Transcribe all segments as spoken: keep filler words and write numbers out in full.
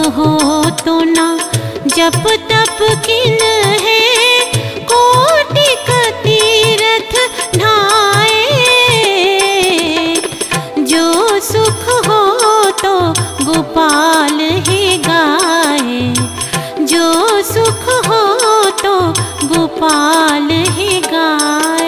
हो तो ना जप तप किन है, कोटि का तीरथ ढाए। जो सुख हो तो गोपाल ही गाए, जो सुख हो तो गोपाल ही गाए।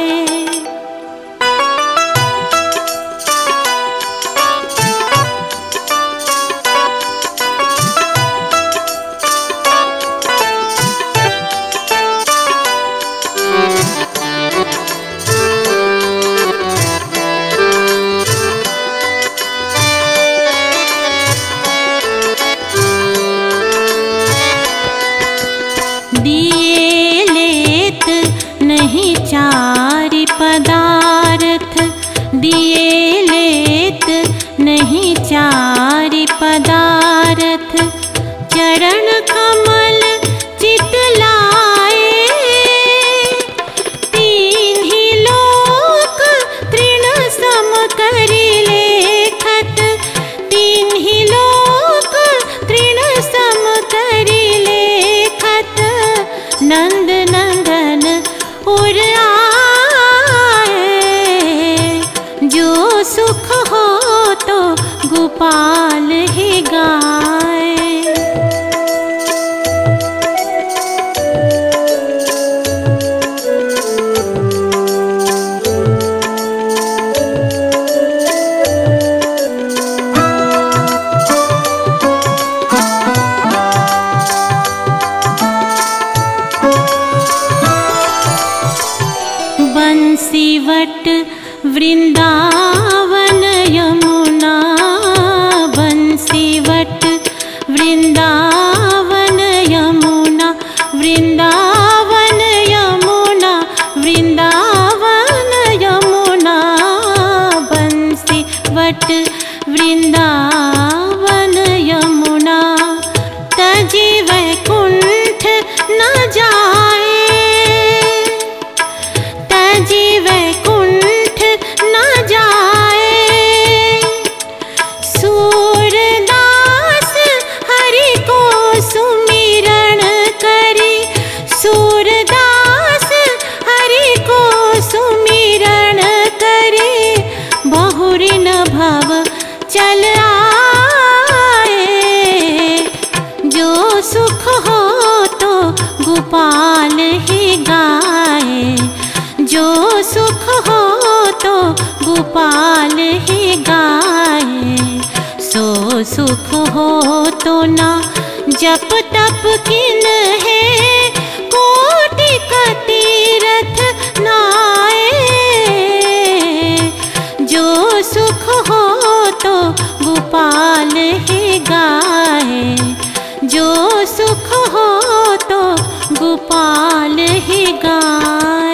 दिए लेत नहीं चारि पदार्थ, दिए लेत नहीं चारि पदार्थ। चरण कमल चित लाए, तीन ही लोक तृण सम करि लेखत। तीन ही लोक तृण सम करि लेखत। नंद नंदन उर आए, जो सुख हो तो गोपाल ही गाए। बंसीवट वृंदावन यमुना, बंसीवट वृंदावन यमुना, वृंदावन यमुना, वृंदावन यमुना। बंसीवट वृंदावन यमुना, तजी वैकुंठ न जाए। तजी वैकुंठ न जाए। सूरदास हरि को सुमिरण करी, सूरदास हरि को सुमिरण करी। बहुरी न भव चल आए, जो सुख हो तो गोपाल ही गाए। जो सुख हो तो गोपाल ही गाए। सो सुख हो तो ना जप तप किन है, कोटि का तीरथ नाए। जो सुख हो तो गोपाल ही गाए, जो सुख हो तो गोपाल ही गाए।